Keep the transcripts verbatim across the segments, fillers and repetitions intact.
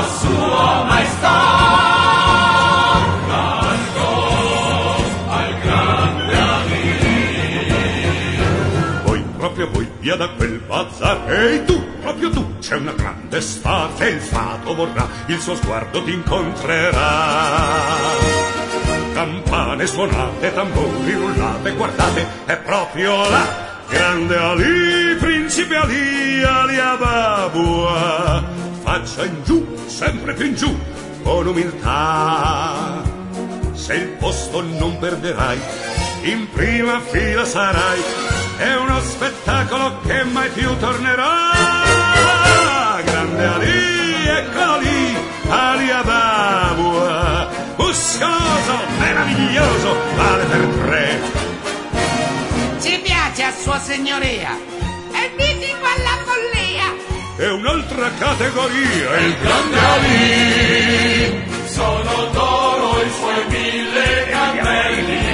a sua maestà. Canto al grande Ali. Voi, proprio voi, via da quel bazar. Ehi tu, proprio tu, c'è una grande star che il fato vorrà, il suo sguardo ti incontrerà. Campane suonate, tamburi rullate, guardate, è proprio là, grande Ali, principe Ali, Ali Ababua. Faccia in giù, sempre più in giù, con umiltà. Se il posto non perderai, in prima fila sarai, è uno spettacolo che mai più tornerà. Grande Ali, eccolo lì, Ali Ababua, muscoloso, meraviglioso, vale per tre. Ci piace a sua signoria, è mitico alla follia. È un'altra categoria, il grande Ali. Sono d'oro i suoi mille cappelli.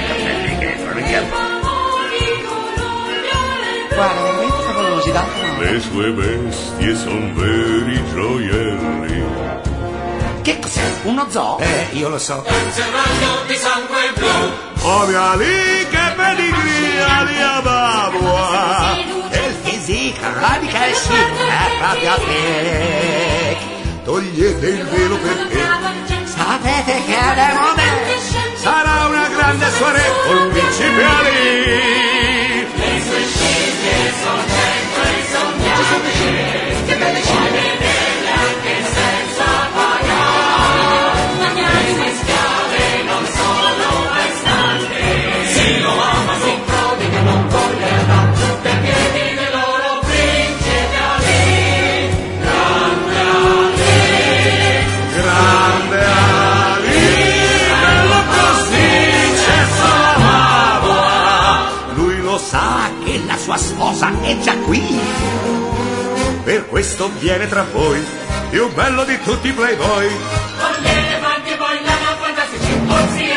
Guarda, veramente favolosi, tanto no. Le sue bestie son veri gioielli. Che cos'è? Uno zoo? Eh, io lo so. C'è un raggio di sangue blu. Oh mia lì, che pedigree, Ali Ababua. E il fisico, radica e sì, è proprio te. Togliete il velo perché Sapete che abbiamo me. sarà una grande soirée col principe Ali. Le sue scimmie sono cento e son bianche. Che belle scimmie. Vederle anche senza pagare. Le sue schiave non sono mai stanche. Se lo ama si prodigano con lealtà. Per piedi del loro principe Ali. Grande Ali. Grande Ali, bello così, c'è solo Ababua. Lui lo sa Che la sua sposa è già qui. per questo viene tra voi, più bello di tutti i playboy. Con gli elefanti poi la fantastici.